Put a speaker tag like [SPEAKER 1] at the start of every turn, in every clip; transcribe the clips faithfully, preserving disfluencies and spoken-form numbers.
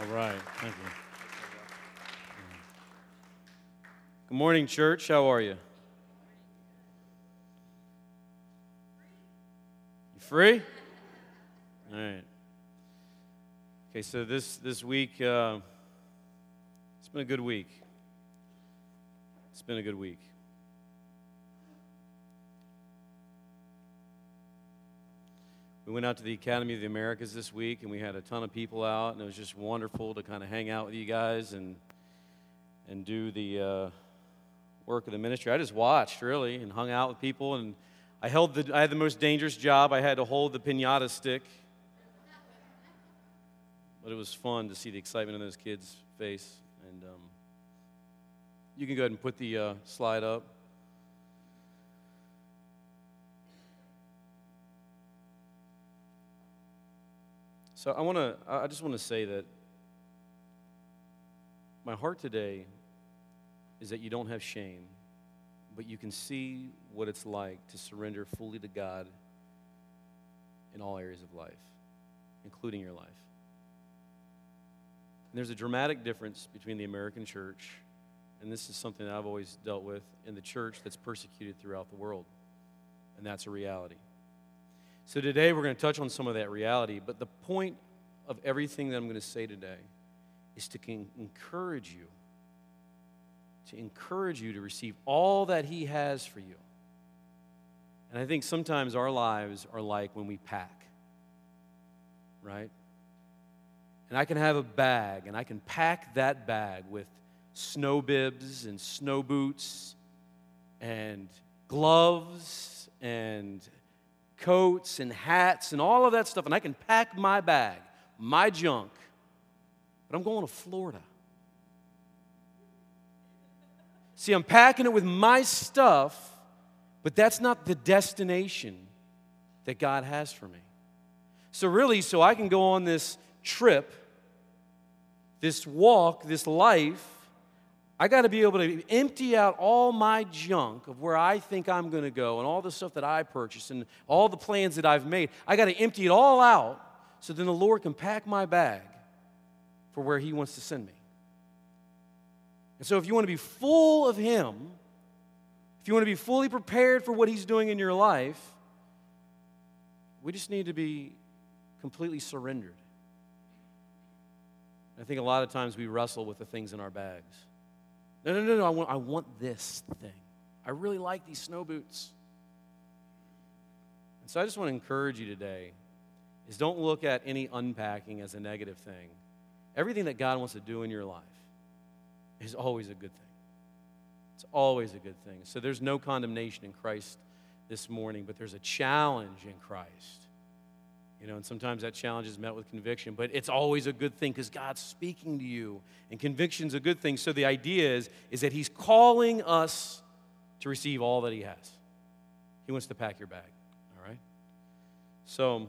[SPEAKER 1] All right, thank you. Good morning, church. How are you? You free? All right. Okay, so this this week, uh, it's been a good week. It's been a good week. We went out to the Academy of the Americas this week, and we had a ton of people out, and it was just wonderful to kind of hang out with you guys and and do the uh, work of the ministry. I just watched, really, and hung out with people, and I held the I had the most dangerous job. I had to hold the piñata stick, but it was fun to see the excitement on those kids' face. And um, you can go ahead and put the uh, slide up. So I want to. I just want to say that my heart today is that you don't have shame, but you can see what it's like to surrender fully to God in all areas of life, including your life. And there's a dramatic difference between the American church, and this is something that I've always dealt with, in the church that's persecuted throughout the world, and that's a reality. So today we're going to touch on some of that reality, but the point of everything that I'm going to say today is to encourage you, to encourage you to receive all that He has for you. And I think sometimes our lives are like when we pack, right? And I can have a bag, and I can pack that bag with snow bibs and snow boots and gloves and coats and hats and all of that stuff, and I can pack my bag, my junk, but I'm going to Florida. See, I'm packing it with my stuff, but that's not the destination that God has for me. So really, so I can go on this trip, this walk, this life, I got to be able to empty out all my junk of where I think I'm going to go and all the stuff that I purchased and all the plans that I've made. I got to empty it all out so then the Lord can pack my bag for where He wants to send me. And so if you want to be full of Him, if you want to be fully prepared for what He's doing in your life, we just need to be completely surrendered. I think a lot of times we wrestle with the things in our bags. No, no, no, no, I want, I want this thing. I really like these snow boots. And so I just want to encourage you today is don't look at any unpacking as a negative thing. Everything that God wants to do in your life is always a good thing. It's always a good thing. So there's no condemnation in Christ this morning, but there's a challenge in Christ. You know, and sometimes that challenge is met with conviction, but it's always a good thing because God's speaking to you, and conviction's a good thing. So the idea is, is that He's calling us to receive all that He has. He wants to pack your bag, all right? So,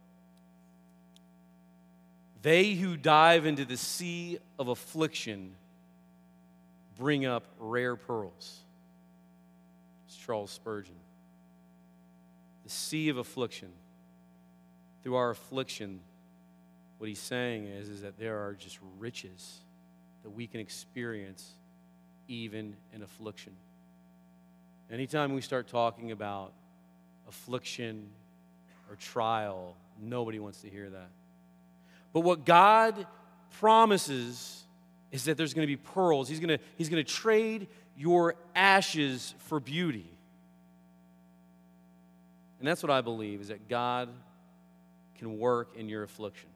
[SPEAKER 1] they who dive into the sea of affliction bring up rare pearls. It's Charles Spurgeon. The sea of affliction. Through our affliction, what he's saying is, is that there are just riches that we can experience even in affliction. Anytime we start talking about affliction or trial, nobody wants to hear that. But what God promises is that there's going to be pearls. He's going to, he's going to trade your ashes for beauty. And that's what I believe, is that God can work in your affliction.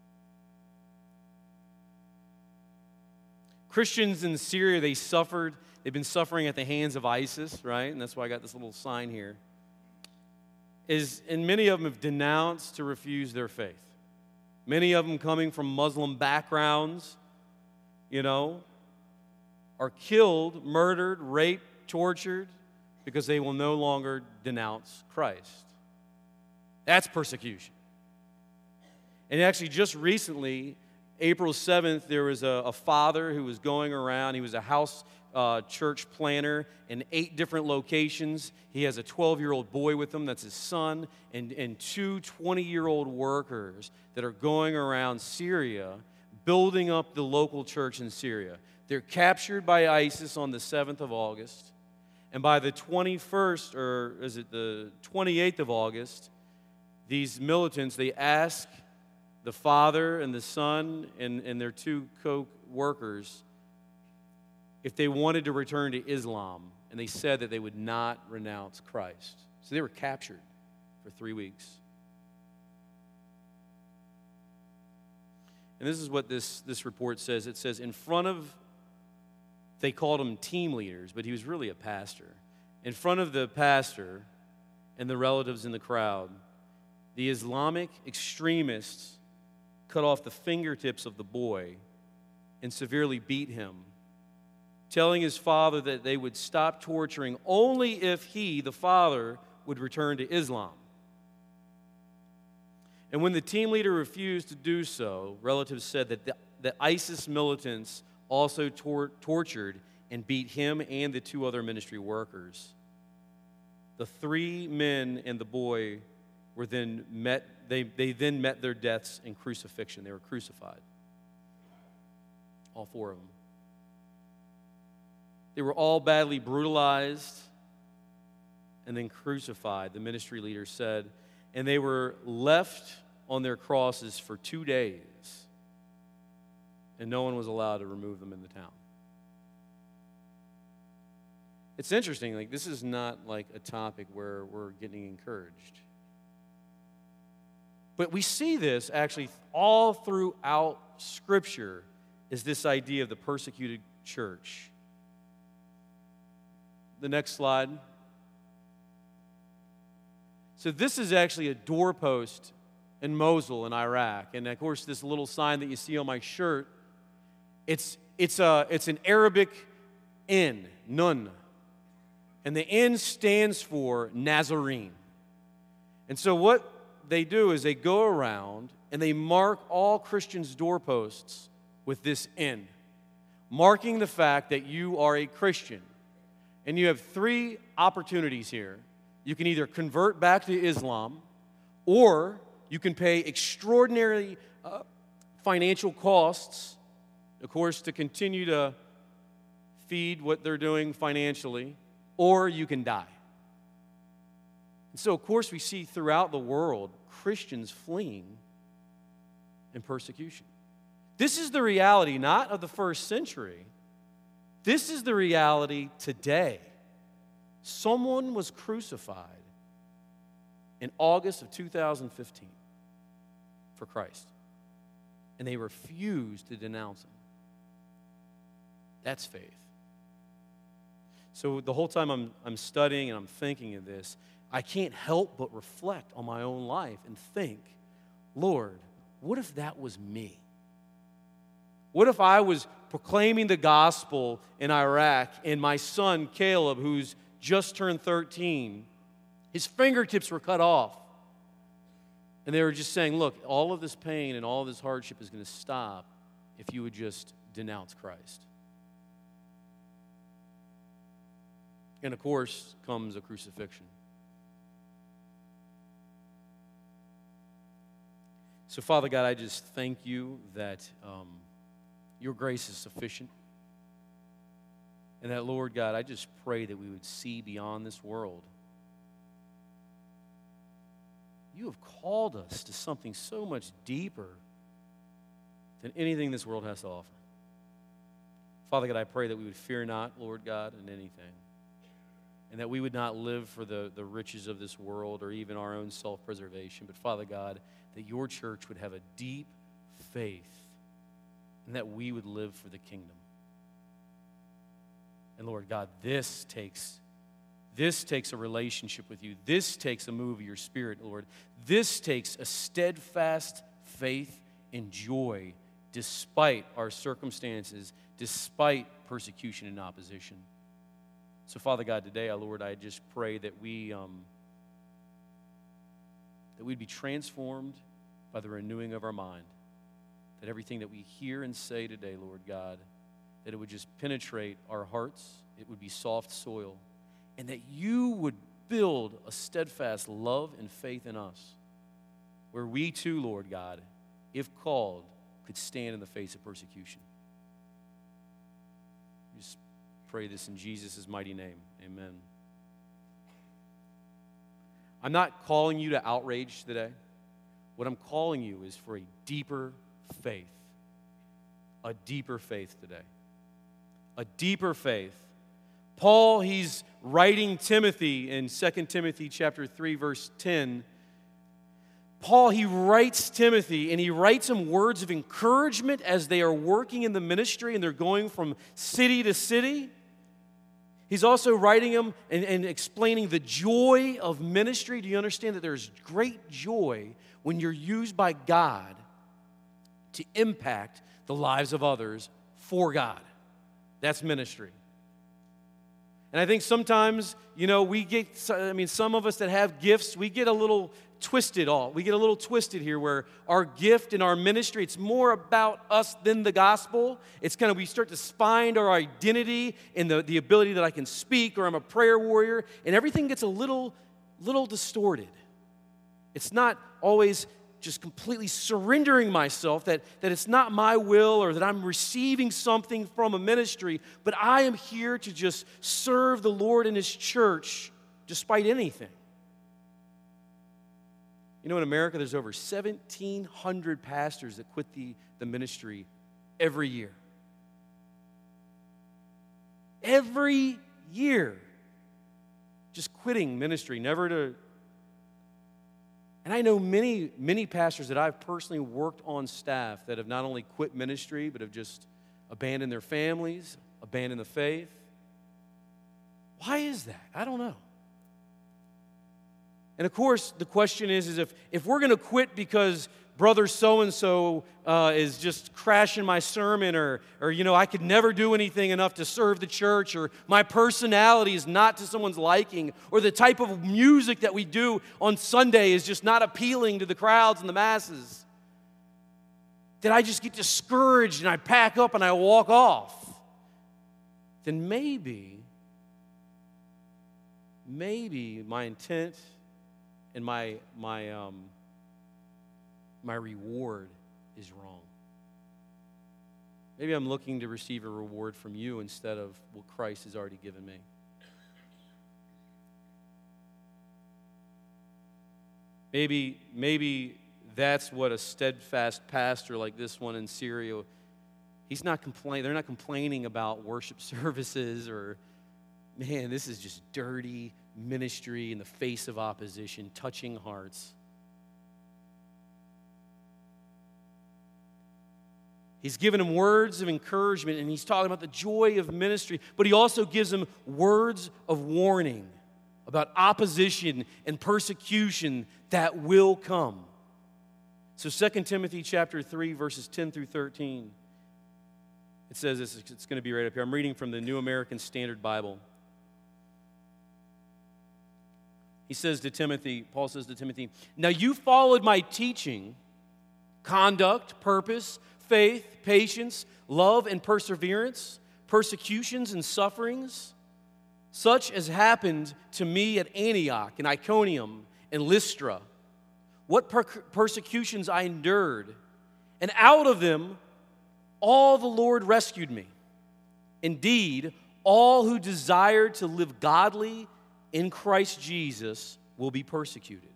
[SPEAKER 1] Christians in Syria, they suffered, they've been suffering at the hands of ISIS, right? And that's why I got this little sign here. Is, and many of them have denounced to refuse their faith. Many of them coming from Muslim backgrounds, you know, are killed, murdered, raped, tortured, because they will no longer denounce Christ. That's persecution. And actually, just recently, April seventh, there was a, a father who was going around. He was a house uh, church planner in eight different locations. He has a twelve-year-old boy with him, that's his son, and, and two twenty-year-old workers that are going around Syria building up the local church in Syria. They're captured by ISIS on the seventh of August. And by the twenty-first, or is it the twenty-eighth of August, these militants, they ask the father and the son and, and their two co-workers if they wanted to return to Islam. And they said that they would not renounce Christ. So they were captured for three weeks. And this is what this, this report says. It says, in front of, they called him team leaders, but he was really a pastor. In front of the pastor and the relatives in the crowd, the Islamic extremists cut off the fingertips of the boy and severely beat him, telling his father that they would stop torturing only if he, the father, would return to Islam. And when the team leader refused to do so, relatives said that the, the ISIS militants also tor- tortured and beat him and the two other ministry workers. The three men and the boy were then met, they, they then met their deaths in crucifixion. They were crucified. All four of them. They were all badly brutalized and then crucified, the ministry leader said, and they were left on their crosses for two days, and no one was allowed to remove them in the town. It's interesting, like this is not like a topic where we're getting encouraged. But we see this actually all throughout Scripture is this idea of the persecuted church. The next slide. So this is actually a doorpost in Mosul in Iraq. And of course, this little sign that you see on my shirt, it's, it's, a, it's an Arabic N, nun. And the N stands for Nazarene. And so what they do is they go around and they mark all Christians' doorposts with this N, marking the fact that you are a Christian. And you have three opportunities here. You can either convert back to Islam, or you can pay extraordinary uh, financial costs, of course, to continue to feed what they're doing financially, or you can die. And so, of course, we see throughout the world Christians fleeing in persecution. This is the reality not of the first century. This is the reality today. Someone was crucified in August of two thousand fifteen for Christ, and they refused to denounce him. That's faith. So the whole time I'm, I'm studying and I'm thinking of this, I can't help but reflect on my own life and think, Lord, what if that was me? What if I was proclaiming the gospel in Iraq and my son Caleb, who's just turned thirteen, his fingertips were cut off. And they were just saying, look, all of this pain and all of this hardship is going to stop if you would just denounce Christ. And of course comes a crucifixion. So Father God, I just thank you that um, your grace is sufficient. And that, Lord God, I just pray that we would see beyond this world. You have called us to something so much deeper than anything this world has to offer. Father God, I pray that we would fear not, Lord God, in anything. And that we would not live for the, the riches of this world or even our own self-preservation. But Father God, that your church would have a deep faith and that we would live for the kingdom. And Lord God, this takes, this takes a relationship with you. This takes a move of your Spirit, Lord. This takes a steadfast faith and joy despite our circumstances, despite persecution and opposition. So, Father God, today, Lord, I just pray that we um, that we'd be transformed by the renewing of our mind. That everything that we hear and say today, Lord God, that it would just penetrate our hearts, it would be soft soil, and that you would build a steadfast love and faith in us, where we too, Lord God, if called, could stand in the face of persecution. Just pray this in Jesus' mighty name. Amen. I'm not calling you to outrage today. What I'm calling you is for a deeper faith. A deeper faith today. A deeper faith. Paul, he's writing Timothy in Second Timothy chapter three, verse ten. Paul, he writes Timothy, and he writes him words of encouragement as they are working in the ministry and they're going from city to city. He's also writing him and, and explaining the joy of ministry. Do you understand that there's great joy when you're used by God to impact the lives of others for God? That's ministry. And I think sometimes, you know, we get, I mean, some of us that have gifts, we get a little twisted all. We get a little twisted here where our gift and our ministry, it's more about us than the gospel. It's kind of, we start to find our identity in the, the ability that I can speak or I'm a prayer warrior, and everything gets a little, little distorted. It's not always just completely surrendering myself, that, that it's not my will or that I'm receiving something from a ministry, but I am here to just serve the Lord and His church despite anything. You know, in America, there's over seventeen hundred pastors that quit the, the ministry every year. Every year. Just quitting ministry, never to... And I know many, many pastors that I've personally worked on staff that have not only quit ministry, but have just abandoned their families, abandoned the faith. Why is that? I don't know. And of course, the question is, is if, if we're going to quit because brother so-and-so uh, is just crashing my sermon, or, or, you know, I could never do anything enough to serve the church, or my personality is not to someone's liking, or the type of music that we do on Sunday is just not appealing to the crowds and the masses, that I just get discouraged and I pack up and I walk off, then maybe, maybe my intent and my my um, my reward is wrong. Maybe I'm looking to receive a reward from you instead of what Christ has already given me. Maybe maybe that's what a steadfast pastor like this one in Syria, he's not complaining. They're not complaining about worship services or, man, this is just dirty ministry in the face of opposition, touching hearts. He's given him words of encouragement, and he's talking about the joy of ministry, but he also gives him words of warning about opposition and persecution that will come. So Second Timothy chapter three, verses ten through thirteen, it says this, it's going to be right up here. I'm reading from the New American Standard Bible. He says to Timothy, Paul says to Timothy, "Now you followed my teaching, conduct, purpose, faith, patience, love, and perseverance, persecutions and sufferings, such as happened to me at Antioch and Iconium and Lystra. What per- persecutions I endured, and out of them all the Lord rescued me. Indeed, all who desire to live godly in Christ Jesus will be persecuted.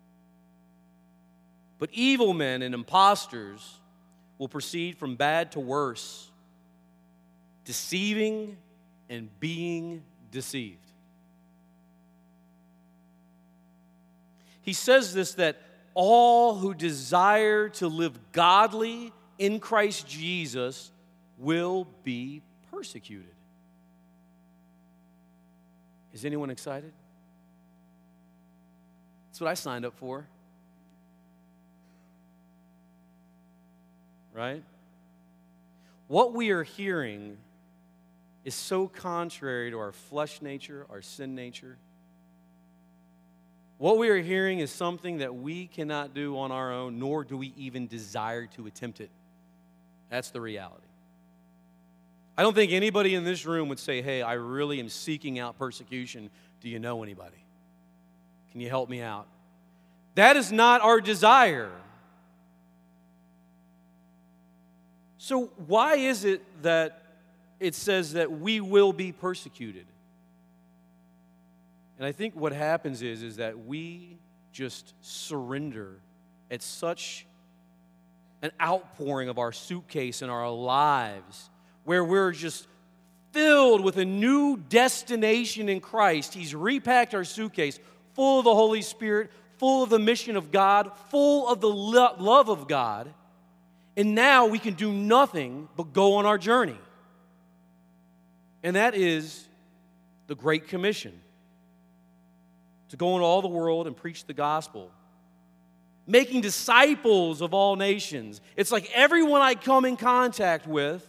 [SPEAKER 1] But evil men and impostors will proceed from bad to worse, deceiving and being deceived." He says this, that all who desire to live godly in Christ Jesus will be persecuted. Is anyone excited? That's what I signed up for. Right? What we are hearing is so contrary to our flesh nature, our sin nature. What we are hearing is something that we cannot do on our own, nor do we even desire to attempt it. That's the reality. I don't think anybody in this room would say, "Hey, I really am seeking out persecution. Do you know anybody? Can you help me out?" That is not our desire. So why is it that it says that we will be persecuted? And I think what happens is, is that we just surrender at such an outpouring of our suitcase in our lives where we're just filled with a new destination in Christ. He's repacked our suitcase full of the Holy Spirit, full of the mission of God, full of the lo- love of God. And now we can do nothing but go on our journey. And that is the Great Commission. To go into all the world and preach the gospel. Making disciples of all nations. It's like everyone I come in contact with,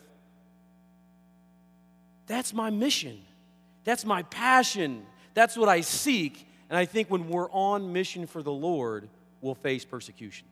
[SPEAKER 1] that's my mission. That's my passion. That's what I seek. And I think when we're on mission for the Lord, we'll face persecution.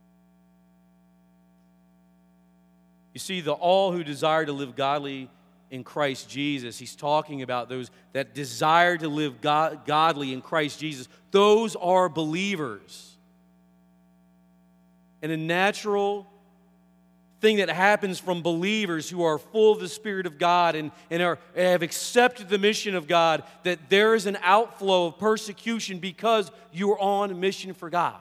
[SPEAKER 1] You see, the all who desire to live godly in Christ Jesus, he's talking about those that desire to live God, godly in Christ Jesus. Those are believers. And a natural thing that happens from believers who are full of the Spirit of God and, and, are, and have accepted the mission of God, that there is an outflow of persecution because you are on mission for God.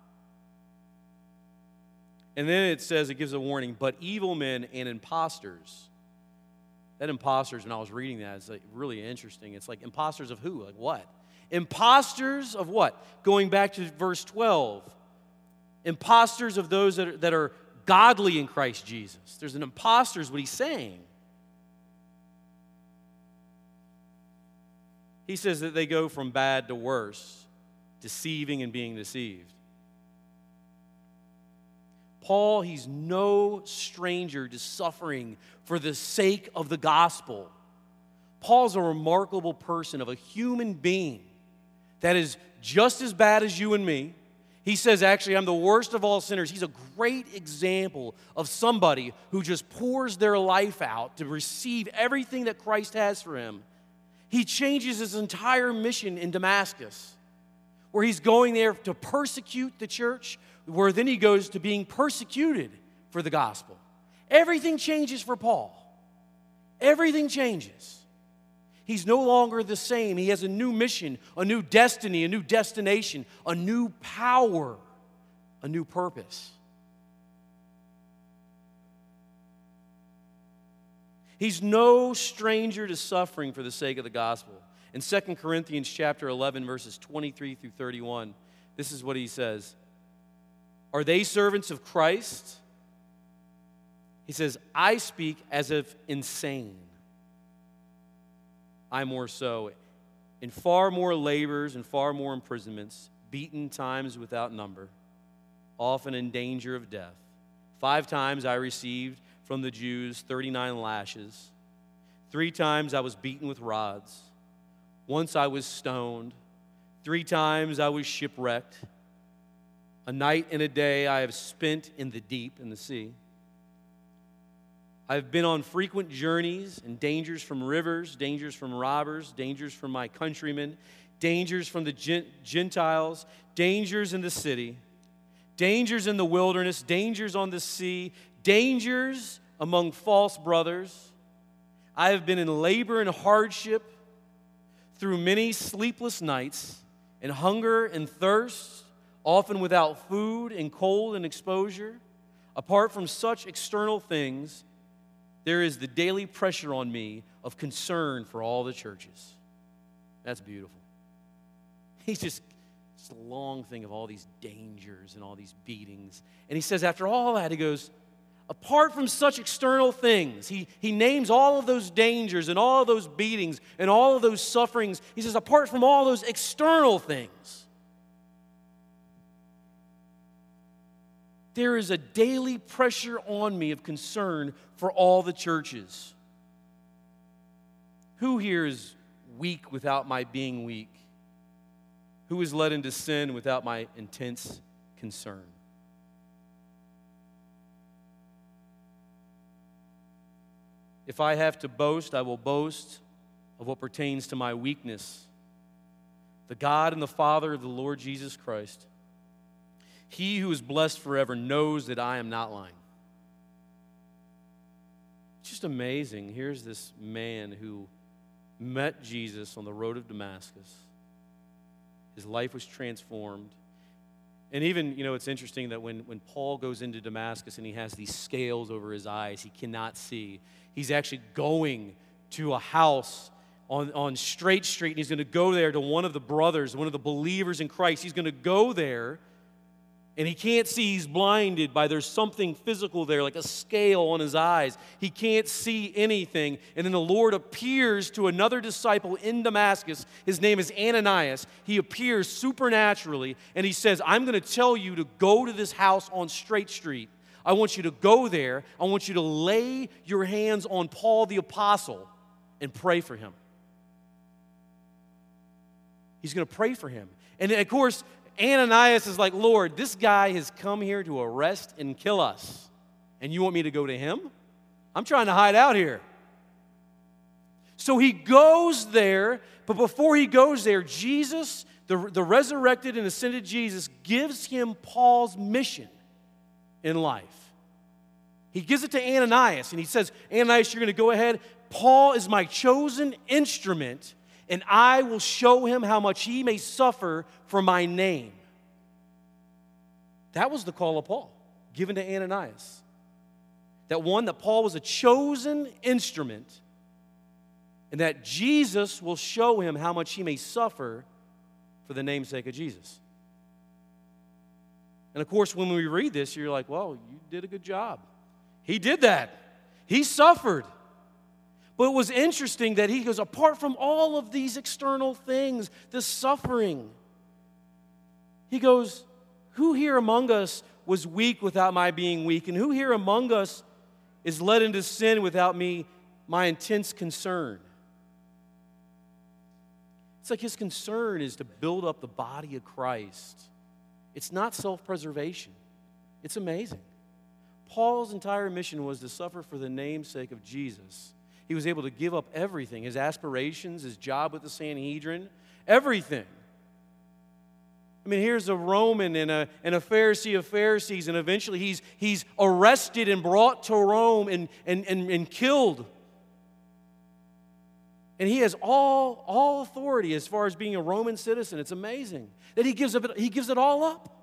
[SPEAKER 1] And then it says, it gives a warning, but evil men and imposters. That imposters, when I was reading that, it's like really interesting. It's like imposters of who? Like what? Imposters of what? Going back to verse twelve. Imposters of those that are, that are godly in Christ Jesus. There's an imposter is what he's saying. He says that they go from bad to worse, deceiving and being deceived. Paul, he's no stranger to suffering for the sake of the gospel. Paul's a remarkable person, of a human being that is just as bad as you and me. He says, actually, I'm the worst of all sinners. He's a great example of somebody who just pours their life out to receive everything that Christ has for him. He changes his entire mission in Damascus, where he's going there to persecute the church, where then he goes to being persecuted for the gospel. Everything changes for Paul. Everything changes. He's no longer the same. He has a new mission, a new destiny, a new destination, a new power, a new purpose. He's no stranger to suffering for the sake of the gospel. In Second Corinthians chapter eleven, verses twenty-three through thirty-one, this is what he says. Are they servants of Christ? He says, I speak as if insane. I more so. In far more labors and far more imprisonments, beaten times without number, often in danger of death. Five times I received from the Jews thirty-nine lashes. Three times I was beaten with rods. Once I was stoned. Three times I was shipwrecked. A night and a day I have spent in the deep, in the sea. I have been on frequent journeys and dangers from rivers, dangers from robbers, dangers from my countrymen, dangers from the Gentiles, dangers in the city, dangers in the wilderness, dangers on the sea, dangers among false brothers. I have been in labor and hardship through many sleepless nights, and hunger and thirst, often without food and cold and exposure. Apart from such external things, there is the daily pressure on me of concern for all the churches. That's beautiful. He's just, just a long thing of all these dangers and all these beatings. And he says after all that, he goes, apart from such external things, he, he names all of those dangers and all of those beatings and all of those sufferings. He says, apart from all those external things, there is a daily pressure on me of concern for all the churches. Who here is weak without my being weak? Who is led into sin without my intense concern? If I have to boast, I will boast of what pertains to my weakness. The God and the Father of the Lord Jesus Christ, He who is blessed forever, knows that I am not lying. just amazing. Here's this man who met Jesus on the road of Damascus. His life was transformed. And even, you know, it's interesting that when, when Paul goes into Damascus and he has these scales over his eyes, he cannot see. He's actually going to a house on, on Straight Street, and he's going to go there to one of the brothers, one of the believers in Christ. He's going to go there, and he can't see. He's blinded by there's something physical there, like a scale on his eyes. He can't see anything. And then the Lord appears to another disciple in Damascus. His name is Ananias. He appears supernaturally, and he says, I'm going to tell you to go to this house on Straight Street. I want you to go there. I want you to lay your hands on Paul the apostle and pray for him. He's going to pray for him. And of course, Ananias is like, Lord, this guy has come here to arrest and kill us. And you want me to go to him? I'm trying to hide out here. So he goes there, but before he goes there, Jesus, the, the resurrected and ascended Jesus, gives him Paul's mission in life. He gives it to Ananias, and he says, Ananias, you're going to go ahead. Paul is my chosen instrument, and I will show him how much he may suffer for my name. That was the call of Paul, given to Ananias. That one, that Paul was a chosen instrument, and that Jesus will show him how much he may suffer for the namesake of Jesus. And of course, when we read this, you're like, well, you did a good job. He did that. He suffered. But it was interesting that he goes, apart from all of these external things, this suffering, he goes, who here among us was weak without my being weak? And who here among us is led into sin without me, my intense concern? It's like his concern is to build up the body of Christ. It's not self-preservation. It's amazing. Paul's entire mission was to suffer for the namesake of Jesus. He was able to give up everything, his aspirations, his job with the Sanhedrin, everything. I mean, here's a Roman and a, and a Pharisee of Pharisees, and eventually he's, he's arrested and brought to Rome and, and, and, and killed. And he has all, all authority as far as being a Roman citizen. It's amazing that he gives, it, he gives it all up.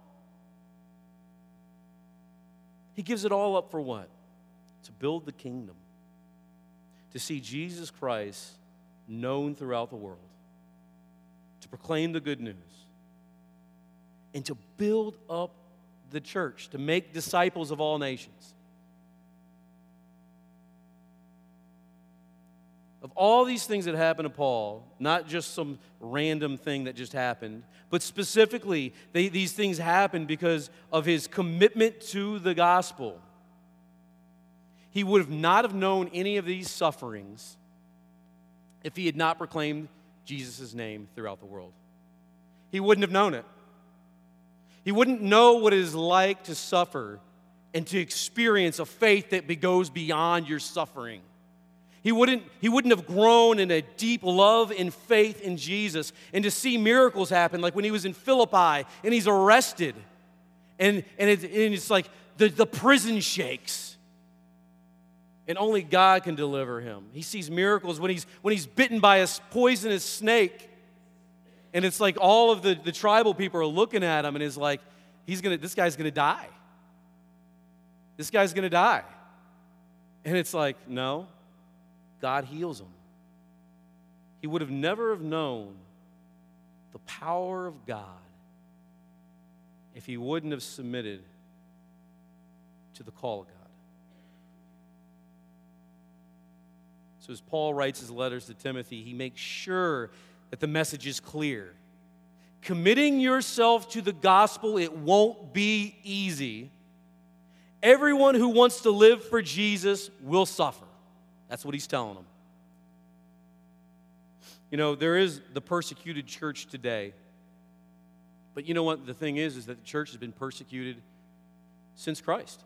[SPEAKER 1] He gives it all up for what? To build the kingdom. To see Jesus Christ known throughout the world. To proclaim the good news. And to build up the church. To make disciples of all nations. Of all these things that happened to Paul, not just some random thing that just happened, but specifically, they, these things happened because of his commitment to the gospel. He would have not have known any of these sufferings if he had not proclaimed Jesus' name throughout the world. He wouldn't have known it. He wouldn't know what it is like to suffer and to experience a faith that goes beyond your suffering. He wouldn't, he wouldn't have grown in a deep love and faith in Jesus and to see miracles happen, like when he was in Philippi and he's arrested. And, and, it, and it's like the, the prison shakes. And only God can deliver him. He sees miracles when he's, when he's bitten by a poisonous snake. And it's like all of the, the tribal people are looking at him and is like, he's gonna, this guy's going to die. This guy's going to die. And it's like, no. God heals him. He would have never have known the power of God if he wouldn't have submitted to the call of God. So as Paul writes his letters to Timothy, he makes sure that the message is clear. Committing yourself to the gospel, it won't be easy. Everyone who wants to live for Jesus will suffer. That's what he's telling them. You know, there is the persecuted church today. But you know what the thing is, is that the church has been persecuted since Christ.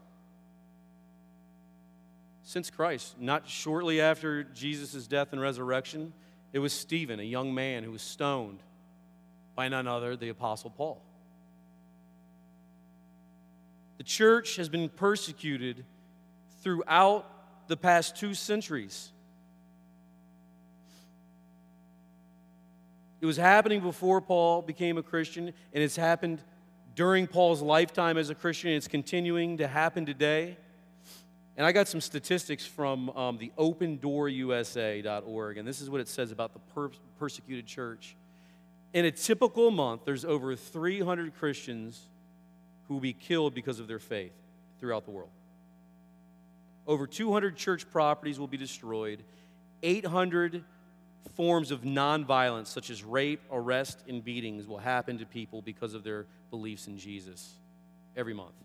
[SPEAKER 1] Since Christ. Not shortly after Jesus' death and resurrection, it was Stephen, a young man who was stoned by none other, the Apostle Paul. The church has been persecuted throughout the past two centuries. It was happening before Paul became a Christian, and it's happened during Paul's lifetime as a Christian, and it's continuing to happen today. And I got some statistics from um, the open door U S A dot org, and this is what it says about the per- persecuted church. In a typical month, there's over three hundred Christians who will be killed because of their faith throughout the world. Over two hundred church properties will be destroyed. eight hundred forms of nonviolence, such as rape, arrest, and beatings, will happen to people because of their beliefs in Jesus every month.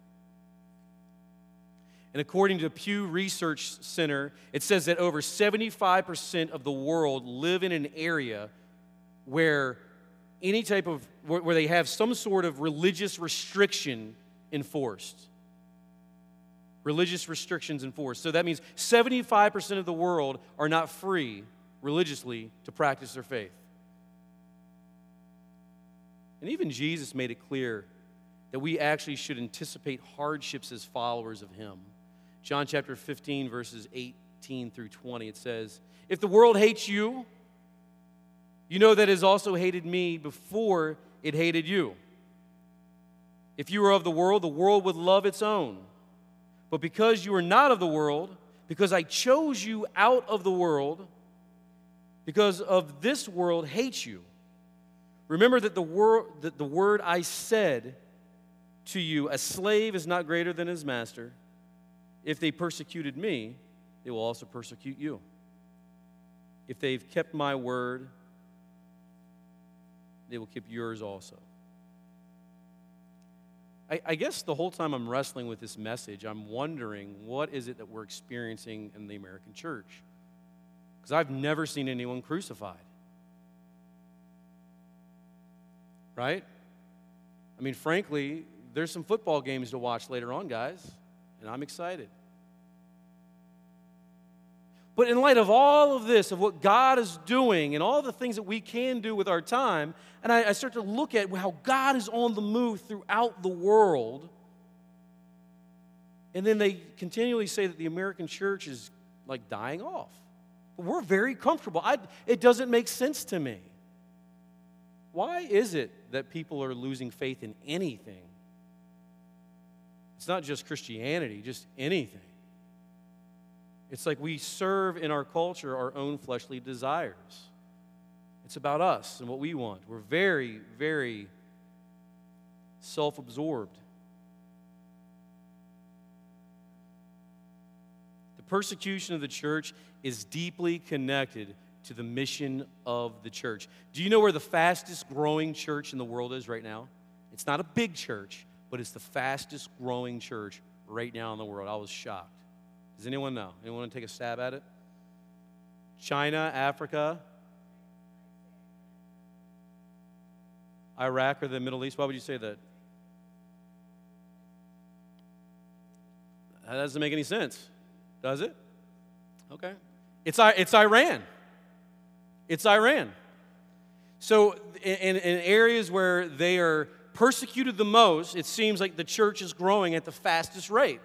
[SPEAKER 1] And according to Pew Research Center, it says that over seventy-five percent of the world live in an area where any type of, where they have some sort of religious restriction enforced. Religious restrictions enforced. So that means seventy-five percent of the world are not free religiously to practice their faith. And even Jesus made it clear that we actually should anticipate hardships as followers of Him. John chapter fifteen, verses eighteen through twenty, it says, "If the world hates you, you know that it has also hated me before it hated you. If you were of the world, the world would love its own. But because you are not of the world, because I chose you out of the world, because of this world hates you. Remember that the word that the word I said to you, a slave is not greater than his master. If they persecuted me, they will also persecute you. If they've kept my word, they will keep yours also." I, I guess the whole time I'm wrestling with this message, I'm wondering, what is it that we're experiencing in the American church? Because I've never seen anyone crucified. Right? I mean, frankly, there's some football games to watch later on, guys, and I'm excited. But in light of all of this, of what God is doing and all the things that we can do with our time, and I, I start to look at how God is on the move throughout the world, and then they continually say that the American church is like dying off. We're very comfortable. I, it doesn't make sense to me. Why is it that people are losing faith in anything? It's not just Christianity, just anything. It's like we serve in our culture our own fleshly desires. It's about us and what we want. We're very, very self-absorbed. The persecution of the church is deeply connected to the mission of the church. Do you know where the fastest growing church in the world is right now? It's not a big church, but it's the fastest growing church right now in the world. I was shocked. Does anyone know? Anyone want to take a stab at it? China, Africa, Iraq, or the Middle East? Why would you say that? That doesn't make any sense, does it? Okay. It's, it's Iran. It's Iran. So in, in areas where they are persecuted the most, it seems like the church is growing at the fastest rate.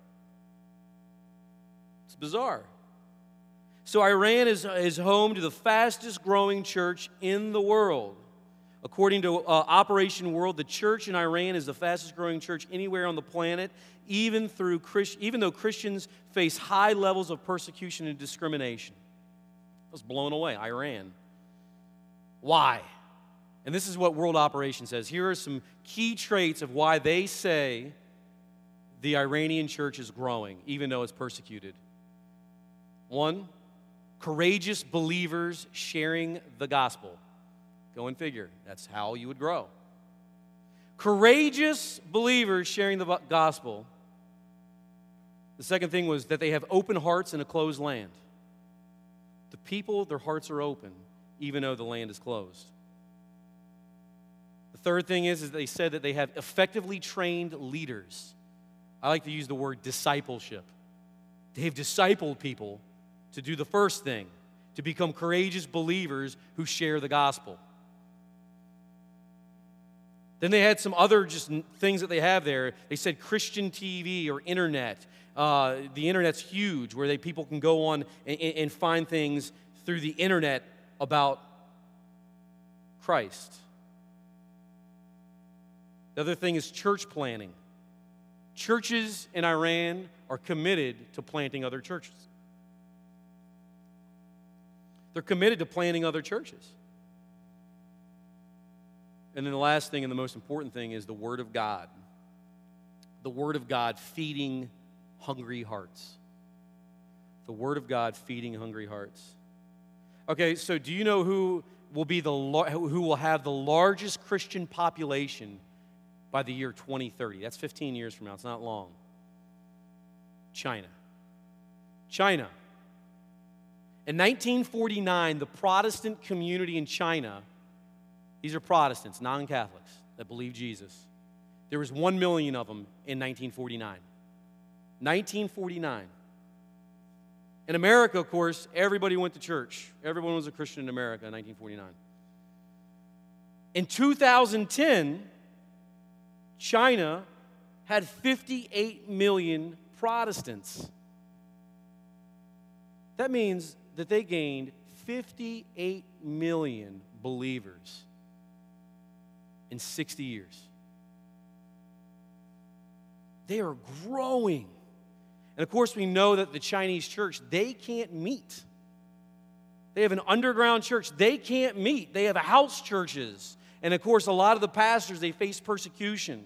[SPEAKER 1] It's bizarre. So Iran is, is home to the fastest growing church in the world. According to uh, Operation World, the church in Iran is the fastest growing church anywhere on the planet, even, through Christ, even though Christians face high levels of persecution and discrimination. I was blown away. Iran. Why? And this is what World Operation says. Here are some key traits of why they say the Iranian church is growing, even though it's persecuted. One, courageous believers sharing the gospel. Go and figure. That's how you would grow. Courageous believers sharing the gospel. The second thing was that they have open hearts in a closed land. The people, their hearts are open, even though the land is closed. The third thing is, is they said that they have effectively trained leaders. I like to use the word discipleship. They've discipled people to do the first thing, to become courageous believers who share the gospel. Then they had some other just things that they have there. They said Christian T V or internet. Uh, the internet's huge, where they people can go on and, and find things through the internet about Christ. The other thing is church planting. Churches in Iran are committed to planting other churches. They're committed to planting other churches. And then the last thing and the most important thing is the Word of God. The Word of God feeding hungry hearts. The Word of God feeding hungry hearts. Okay, so do you know who will be the who will have the largest Christian population by the year twenty thirty? That's fifteen years from now. It's not long. China. China. In nineteen forty-nine, the Protestant community in China, these are Protestants, non-Catholics, that believe Jesus. There was one million of them in nineteen forty-nine. nineteen forty-nine. In America, of course, everybody went to church. Everyone was a Christian in America in nineteen forty-nine. In two thousand ten, China had fifty-eight million Protestants. That means that they gained fifty-eight million believers in sixty years. They are growing. And of course, we know that the Chinese church, they can't meet. They have an underground church. They can't meet. They have house churches. And of course, a lot of the pastors, they face persecution.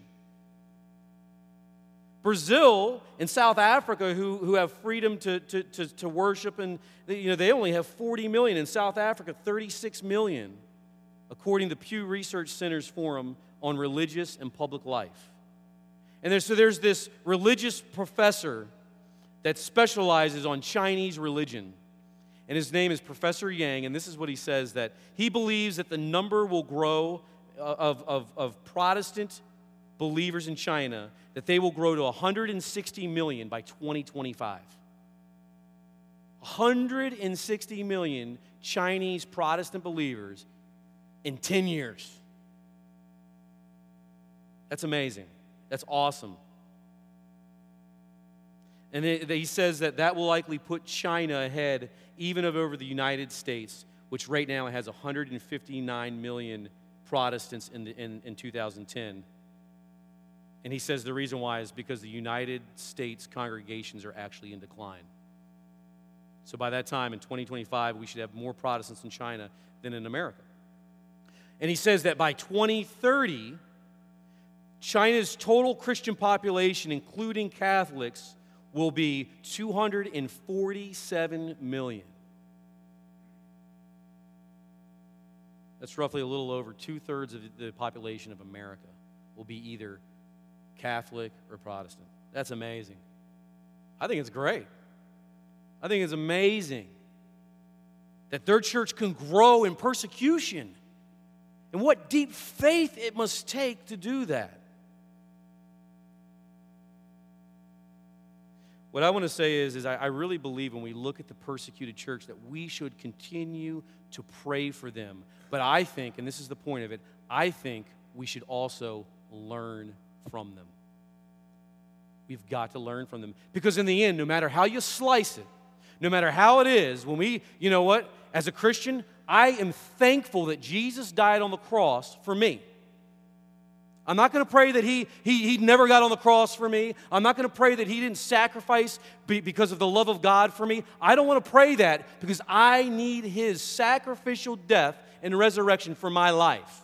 [SPEAKER 1] Brazil and South Africa, who, who have freedom to, to, to, to worship, and you know, they only have forty million. In South Africa, thirty-six million, according to Pew Research Center's Forum on Religious and Public Life. And there's, so there's this religious professor that specializes on Chinese religion. And his name is Professor Yang, and this is what he says, that he believes that the number will grow of, of, of Protestant believers in China, that they will grow to one hundred sixty million by twenty twenty-five. one hundred sixty million Chinese Protestant believers in ten years. That's amazing. That's awesome. And it, he says that that will likely put China ahead even of over the United States, which right now has one hundred fifty-nine million Protestants in, the, in, in two thousand ten. And he says the reason why is because the United States congregations are actually in decline. So by that time, in twenty twenty-five, we should have more Protestants in China than in America. And he says that by twenty thirty, China's total Christian population, including Catholics, will be two hundred forty-seven million. That's roughly a little over two-thirds of the population of America will be either Catholic or Protestant. That's amazing. I think it's great. I think it's amazing that their church can grow in persecution. And what deep faith it must take to do that. What I want to say is, is I, I really believe when we look at the persecuted church that we should continue to pray for them. But I think, and this is the point of it, I think we should also learn from them. We've got to learn from them. Because in the end, no matter how you slice it, no matter how it is, when we, you know what, as a Christian, I am thankful that Jesus died on the cross for me. I'm not going to pray that he, he, he never got on the cross for me. I'm not going to pray that he didn't sacrifice be, because of the love of God for me. I don't want to pray that because I need his sacrificial death and resurrection for my life.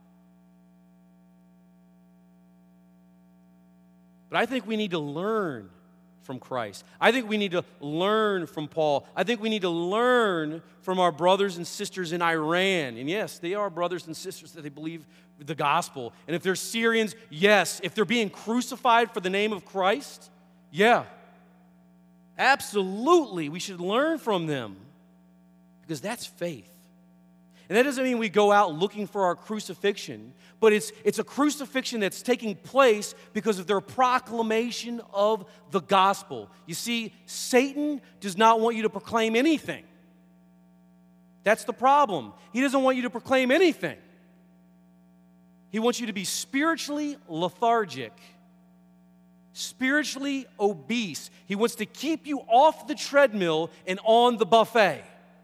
[SPEAKER 1] But I think we need to learn from Christ. I think we need to learn from Paul. I think we need to learn from our brothers and sisters in Iran. And yes, they are brothers and sisters that they believe the gospel. And if they're Syrians, yes. If they're being crucified for the name of Christ, yeah. Absolutely, we should learn from them because that's faith. And that doesn't mean we go out looking for our crucifixion, but it's, it's a crucifixion that's taking place because of their proclamation of the gospel. You see, Satan does not want you to proclaim anything. That's the problem. He doesn't want you to proclaim anything. He wants you to be spiritually lethargic, spiritually obese. He wants to keep you off the treadmill and on the buffet.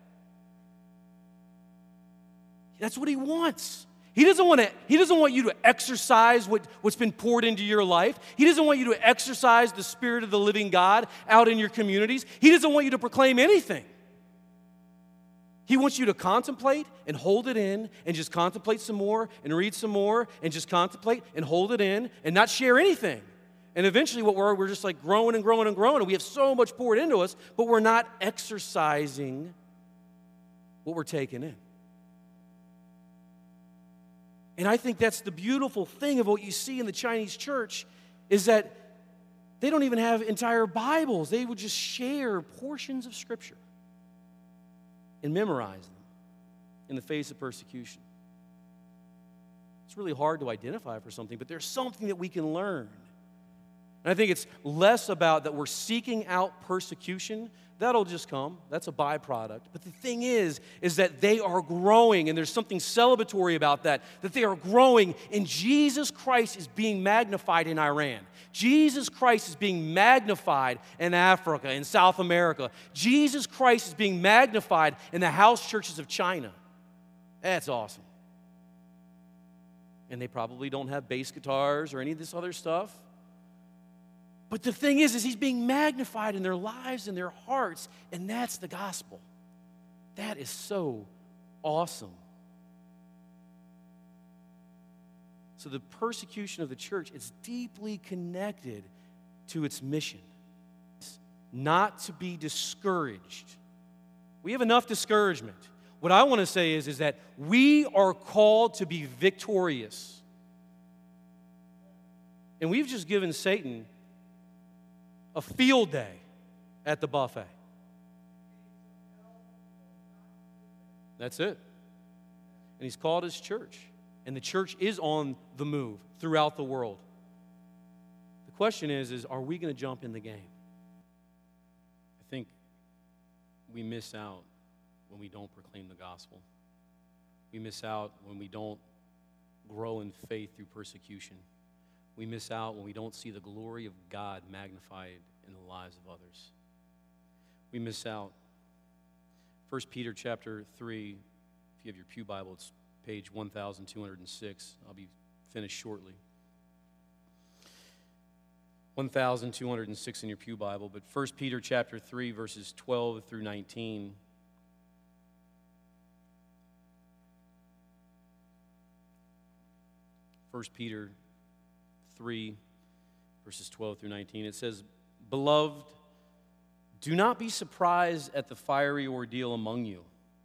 [SPEAKER 1] That's what he wants. He doesn't want to, he doesn't want you to exercise what, what's been poured into your life. He doesn't want you to exercise the Spirit of the living God out in your communities. He doesn't want you to proclaim anything. He wants you to contemplate and hold it in and just contemplate some more and read some more and just contemplate and hold it in and not share anything. And eventually what we're, we're just like growing and growing and growing, and we have so much poured into us, but we're not exercising what we're taking in. And I think that's the beautiful thing of what you see in the Chinese church is that they don't even have entire Bibles. They would just share portions of Scripture and memorize them in the face of persecution. It's really hard to identify for something, but there's something that we can learn. And I think it's less about that we're seeking out persecution. That'll just come. That's a byproduct. But the thing is, is that they are growing, and there's something celebratory about that, that they are growing, and Jesus Christ is being magnified in Iran. Jesus Christ is being magnified in Africa, in South America. Jesus Christ is being magnified in the house churches of China. That's awesome. And they probably don't have bass guitars or any of this other stuff. But the thing is, is he's being magnified in their lives and their hearts, and that's the gospel. That is so awesome. So the persecution of the church is deeply connected to its mission. Not to be discouraged. We have enough discouragement. What I want to say is, is that we are called to be victorious. And we've just given Satan a field day at the buffet. That's it. And he's called his church. And the church is on the move throughout the world. The question is, is are we going to jump in the game? I think we miss out when we don't proclaim the gospel. We miss out when we don't grow in faith through persecution. We miss out when we don't see the glory of God magnified in the lives of others. We miss out. First Peter chapter three, if you have your pew Bible, it's page one thousand two hundred six. I'll be finished shortly. one thousand two hundred six in your pew Bible, but First Peter chapter three, verses twelve through nineteen. First Peter three, verses twelve through nineteen. It says, "Beloved, do not be surprised at the fiery ordeal among you,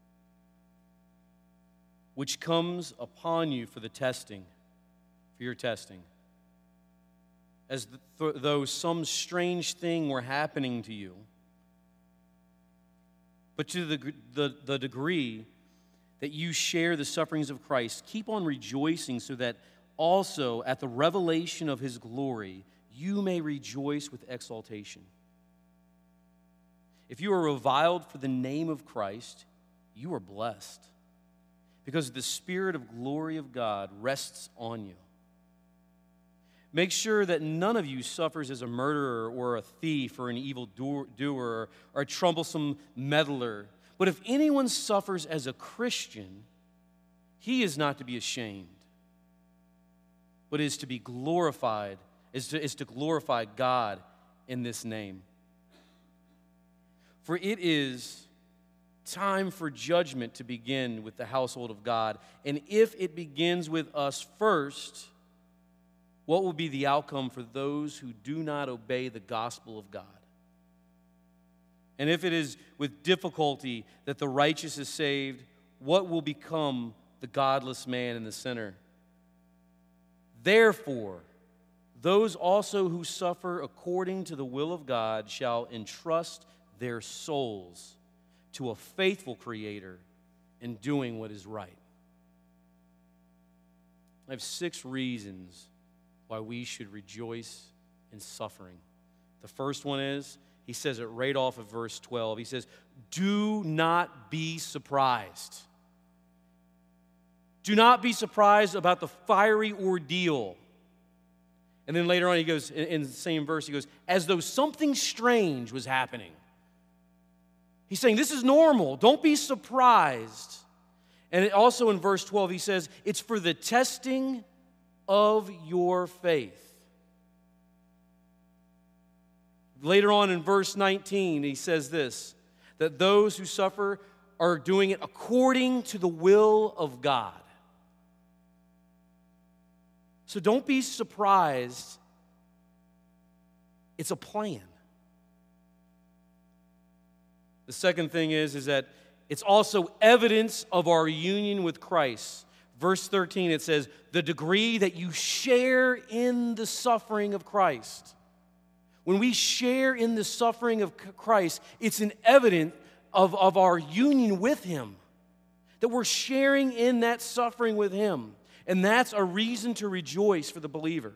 [SPEAKER 1] which comes upon you for the testing, for your testing, as th- though some strange thing were happening to you. But to the, the, the degree that you share the sufferings of Christ, keep on rejoicing, so that also at the revelation of his glory you may rejoice with exultation. If you are reviled for the name of Christ, you are blessed, because the Spirit of glory of God rests on you. Make sure that none of you suffers as a murderer or a thief or an evil doer or a troublesome meddler. But if anyone suffers as a Christian, he is not to be ashamed, but is to be glorified, is to, is to glorify God in this name. For it is time for judgment to begin with the household of God. And if it begins with us first, what will be the outcome for those who do not obey the gospel of God? And if it is with difficulty that the righteous is saved, what will become the godless man and the sinner? Therefore, those also who suffer according to the will of God shall entrust their souls to a faithful Creator in doing what is right." I have six reasons why we should rejoice in suffering. The first one is, he says it right off of verse twelve. He says, "Do not be surprised." Do not be surprised about the fiery ordeal. And then later on he goes, in, in the same verse, he goes, as though something strange was happening. He's saying this is normal. Don't be surprised. And it also in verse twelve he says, it's for the testing of your faith. Later on in verse nineteen, he says this, that those who suffer are doing it according to the will of God. So don't be surprised. It's a plan. The second thing is, is that it's also evidence of our union with Christ. Verse thirteen, it says, the degree that you share in the suffering of Christ. When we share in the suffering of Christ, it's an evidence of, of our union with Him. That we're sharing in that suffering with Him. And that's a reason to rejoice for the believer.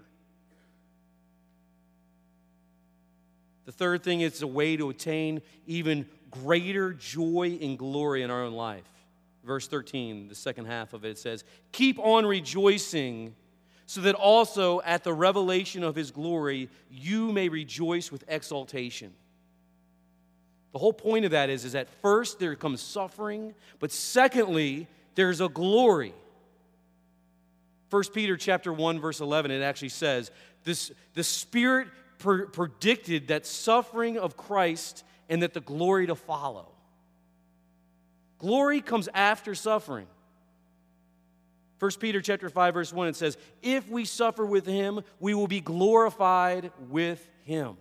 [SPEAKER 1] The third thing is a way to attain even greater joy and glory in our own life. Verse thirteen, the second half of it says, keep on rejoicing, so that also at the revelation of His glory you may rejoice with exultation. The whole point of that is, is that first there comes suffering, but secondly, there's a glory. First Peter chapter one, verse eleven, it actually says, this, the Spirit per- predicted that suffering of Christ and that the glory to follow. Glory comes after suffering. First Peter chapter five, verse one, it says, if we suffer with Him, we will be glorified with Him.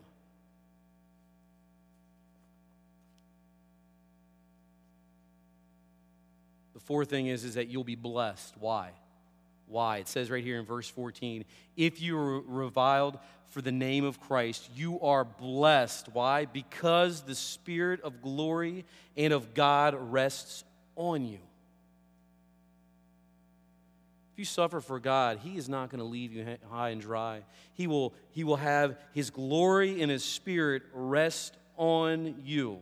[SPEAKER 1] The fourth thing is, is that you'll be blessed. Why? Why? It says right here in verse fourteen, if you are reviled for the name of Christ, you are blessed. Why? Because the Spirit of glory and of God rests on you. If you suffer for God, He is not going to leave you high and dry. He will, he will have His glory and His Spirit rest on you.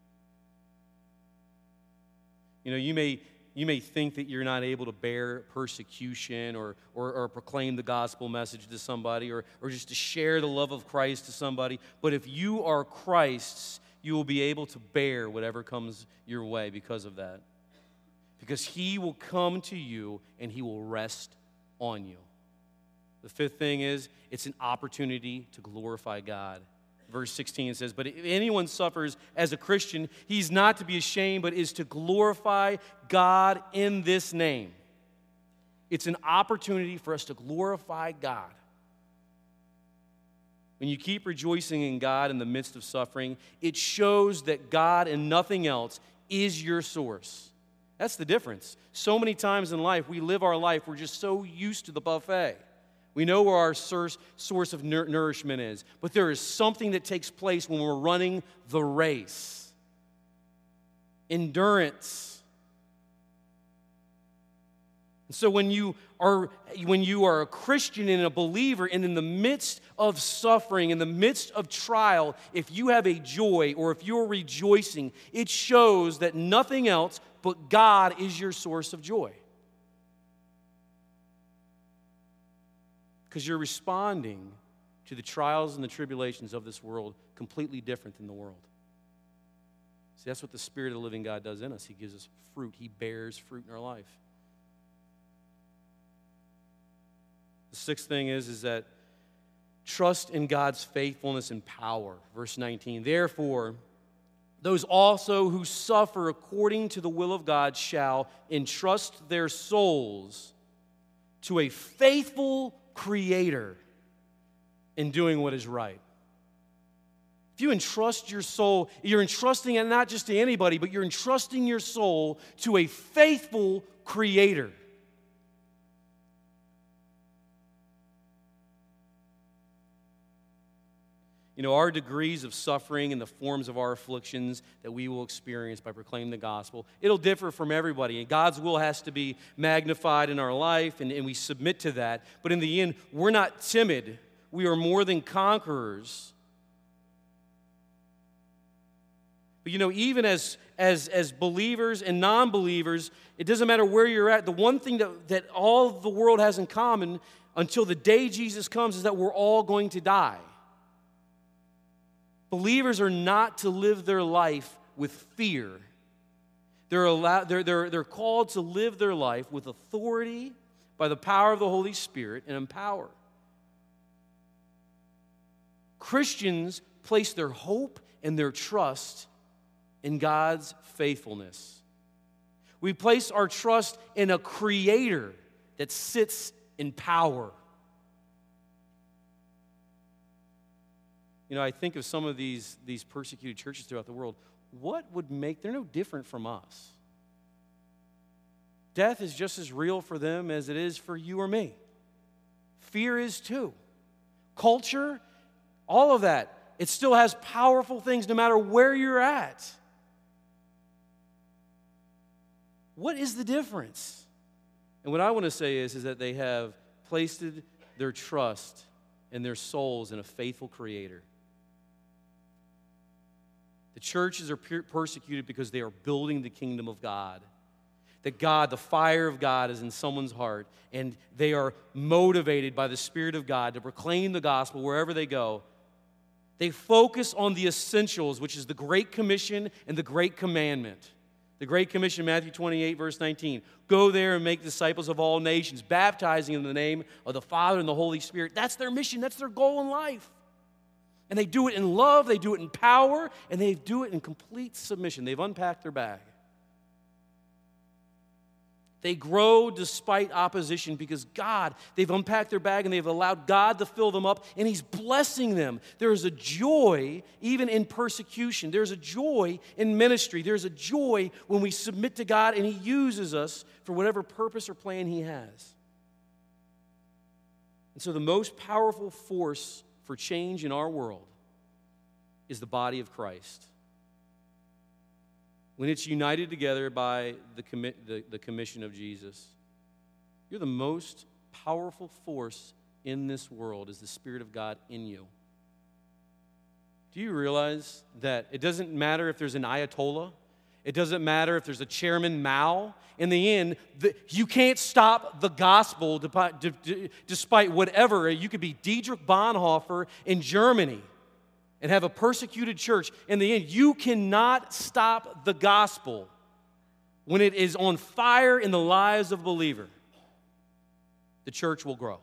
[SPEAKER 1] You know, you may... You may think that you're not able to bear persecution or, or, or proclaim the gospel message to somebody or, or just to share the love of Christ to somebody. But if you are Christ's, you will be able to bear whatever comes your way because of that. Because He will come to you and He will rest on you. The fifth thing is, it's an opportunity to glorify God. Verse sixteen says, but if anyone suffers as a Christian, he's not to be ashamed, but is to glorify God in this name. It's an opportunity for us to glorify God. When you keep rejoicing in God in the midst of suffering, it shows that God and nothing else is your source. That's the difference. So many times in life, we live our life, we're just so used to the buffet. We know where our source source of nourishment is. But there is something that takes place when we're running the race. Endurance. And so when you are when you are a Christian and a believer and in the midst of suffering, in the midst of trial, if you have a joy or if you're rejoicing, it shows that nothing else but God is your source of joy. Because you're responding to the trials and the tribulations of this world completely different than the world. See, that's what the Spirit of the living God does in us. He gives us fruit. He bears fruit in our life. The sixth thing is, is that trust in God's faithfulness and power. Verse nineteen, therefore, those also who suffer according to the will of God shall entrust their souls to a faithful Creator in doing what is right. If you entrust your soul, you're entrusting it not just to anybody, but you're entrusting your soul to a faithful Creator. You know, our degrees of suffering and the forms of our afflictions that we will experience by proclaiming the gospel, it'll differ from everybody. And God's will has to be magnified in our life, and, and we submit to that. But in the end, we're not timid. We are more than conquerors. But you know, even as, as, as believers and non-believers, it doesn't matter where you're at. The one thing that, that all the world has in common until the day Jesus comes is that we're all going to die. Believers are not to live their life with fear. They're, allowed, they're, they're, they're called to live their life with authority by the power of the Holy Spirit and in power. Christians place their hope and their trust in God's faithfulness. We place our trust in a creator that sits in power. You know, I think of some of these, these persecuted churches throughout the world. What would make, they're no different from us. Death is just as real for them as it is for you or me. Fear is too. Culture, all of that, it still has powerful things no matter where you're at. What is the difference? And what I want to say is, is that they have placed their trust and their souls in a faithful creator. The churches are persecuted because they are building the kingdom of God. That God, the fire of God is in someone's heart, and they are motivated by the Spirit of God to proclaim the gospel wherever they go. They focus on the essentials, which is the Great Commission and the Great Commandment. The Great Commission, Matthew twenty-eight, verse nineteen. Go there and make disciples of all nations, baptizing in the name of the Father and the Holy Spirit. That's their mission. That's their goal in life. And they do it in love, they do it in power, and they do it in complete submission. They've unpacked their bag. They grow despite opposition because God, they've unpacked their bag and they've allowed God to fill them up, and He's blessing them. There is a joy even in persecution. There's a joy in ministry. There's a joy when we submit to God and He uses us for whatever purpose or plan He has. And so the most powerful force for change in our world is the body of Christ. When it's united together by the, commi- the, the commission of Jesus, you're the most powerful force in this world is the Spirit of God in you. Do you realize that it doesn't matter if there's an Ayatollah? It doesn't matter if there's a Chairman Mao. In the end, the, you can't stop the gospel despite whatever. You could be Dietrich Bonhoeffer in Germany and have a persecuted church. In the end, you cannot stop the gospel when it is on fire in the lives of a believer. The church will grow.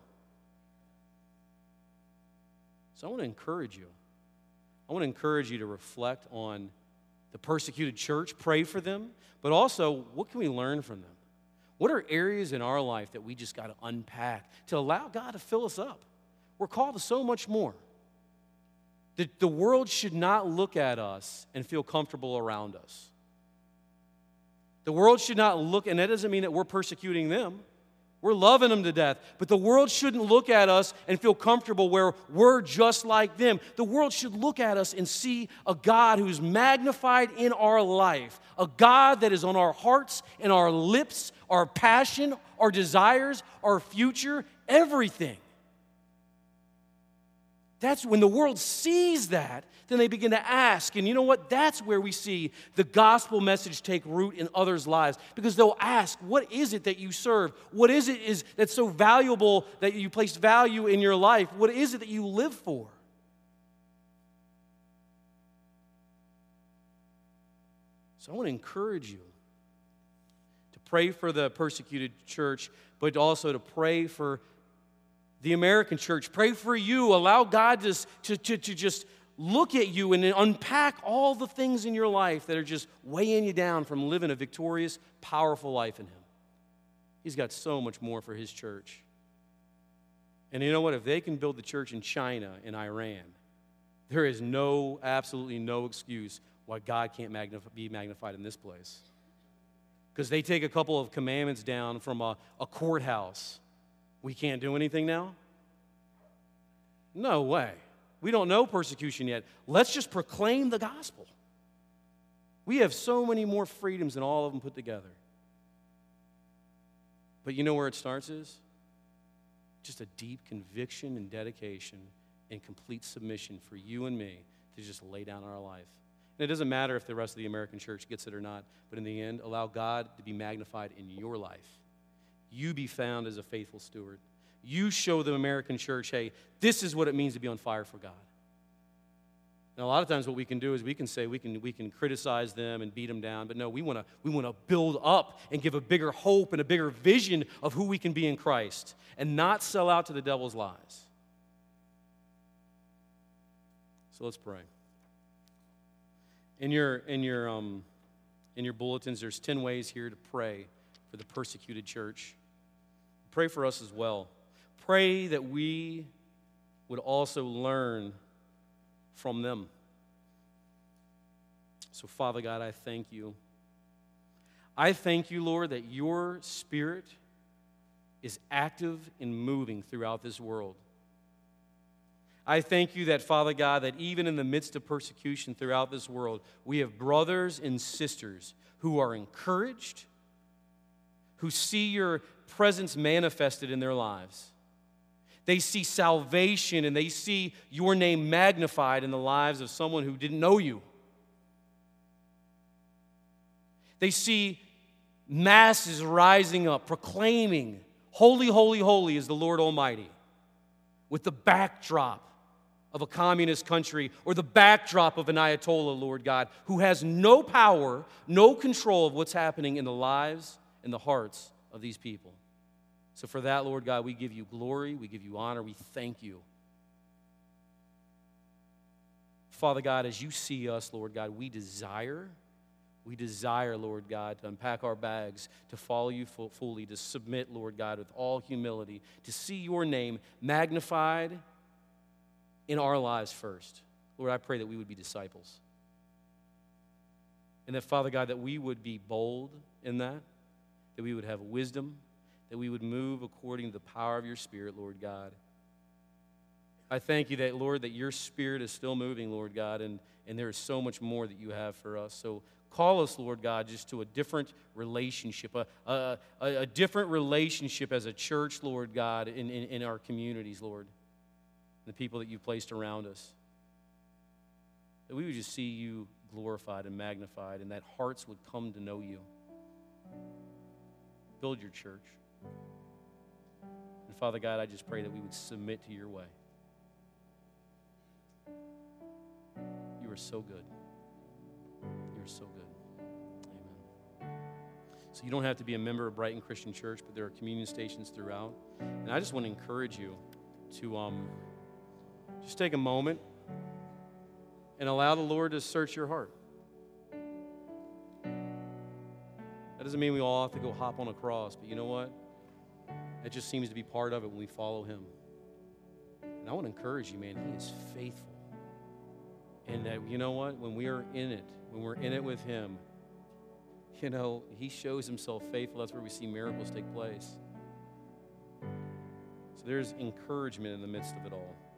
[SPEAKER 1] So I want to encourage you. I want to encourage you to reflect on the persecuted church, pray for them, but also, what can we learn from them? What are areas in our life that we just got to unpack to allow God to fill us up? We're called to so much more. The, the world should not look at us and feel comfortable around us. The world should not look, and that doesn't mean that we're persecuting them. We're loving them to death. But the world shouldn't look at us and feel comfortable where we're just like them. The world should look at us and see a God who's magnified in our life, a God that is on our hearts and our lips, our passion, our desires, our future, everything. That's when the world sees that, then they begin to ask. And you know what? That's where we see the gospel message take root in others' lives. Because they'll ask, what is it that you serve? What is it is that's so valuable that you place value in your life? What is it that you live for? So I want to encourage you to pray for the persecuted church, but also to pray for the American church. Pray for you. Allow God to, to, to, to just look at you and unpack all the things in your life that are just weighing you down from living a victorious, powerful life in Him. He's got so much more for His church. And you know what? If they can build the church in China and Iran, there is no, absolutely no excuse why God can't magnif- be magnified in this place. Because they take a couple of commandments down from a, a courthouse. We can't do anything now? No way. We don't know persecution yet. Let's just proclaim the gospel. We have so many more freedoms than all of them put together. But you know where it starts is? Just a deep conviction and dedication and complete submission for you and me to just lay down our life And it doesn't matter if the rest of the American church gets it or not, but in the end, allow God to be magnified in your life. You be found as a faithful steward. You show the American church, hey, this is what it means to be on fire for God. Now, a lot of times what we can do is we can say, we can, we can criticize them and beat them down, but no, we want to we want to build up and give a bigger hope and a bigger vision of who we can be in Christ and not sell out to the devil's lies. So let's pray. In your, in your, um, in your bulletins, there's ten ways here to pray for the persecuted church. Pray for us as well. Pray that we would also learn from them. So, Father God, I thank you. I thank you, Lord, that your Spirit is active and moving throughout this world. I thank you that, Father God, that even in the midst of persecution throughout this world, we have brothers and sisters who are encouraged, who see your presence manifested in their lives. They see salvation and they see your name magnified in the lives of someone who didn't know you. They see masses rising up, proclaiming, holy, holy, holy is the Lord Almighty, with the backdrop of a communist country or the backdrop of an Ayatollah, Lord God, who has no power, no control of what's happening in the lives and the hearts of these people. So for that, Lord God, we give you glory, we give you honor, we thank you. Father God, as you see us, Lord God, we desire, we desire, Lord God, to unpack our bags, to follow you fully, to submit, Lord God, with all humility, to see your name magnified in our lives first. Lord, I pray that we would be disciples. And that, Father God, that we would be bold in that, that we would have wisdom, that we would move according to the power of your Spirit, Lord God. I thank you that, Lord, that your Spirit is still moving, Lord God, and, and there is so much more that you have for us. So call us, Lord God, just to a different relationship, a, a, a, a different relationship as a church, Lord God, in, in, in our communities, Lord, the people that you've placed around us. That we would just see you glorified and magnified, and that hearts would come to know you. Build your church. And Father God, I just pray that we would submit to your way. You are so good. You are so good. Amen. So you don't have to be a member of Brighton Christian Church, but there are communion stations throughout. And I just want to encourage you to um, just take a moment and allow the Lord to search your heart. That doesn't mean we all have to go hop on a cross, but you know what? That just seems to be part of it when we follow him. And I want to encourage you, man, he is faithful. And that, you know what? When we are in it, when we're in it with him, you know, he shows himself faithful. That's where we see miracles take place. So there's encouragement in the midst of it all.